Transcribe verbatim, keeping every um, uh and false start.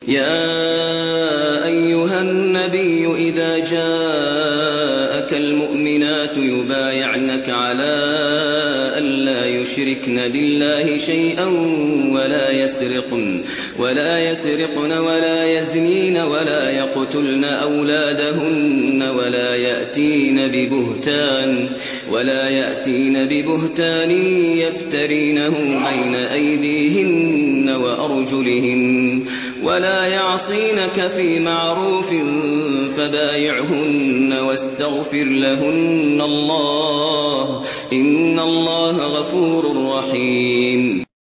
يَا أَيُّهَا النَّبِيُّ إِذَا جَاءَكَ الْمُؤْمِنَاتُ يُبَايِعْنَكَ عَلَىٰ أَلَّا يُشْرِكْنَ بِاللَّهِ شَيْئًا وَلَا يَسْرِقْنَ وَلَا يَزْنِينَ وَلَا يَقْتُلْنَ أَوْلَادَهُنَّ وَلَا يَأْتِينَ بِبُهْتَانٍ يَفْتَرِينَهُ بَيْنَ أَيْدِيهِنَّ وَأَرْجُلِهِنَّ وَلَا يَعْصِينَكَ فِي مَعْرُوفٍ فَبَايِعْهُنَّ وَاسْتَغْفِرْ لَهُنَّ اللَّهَ ۖ إِنَّ اللَّهَ غَفُورٌ رَّحِيمٌ.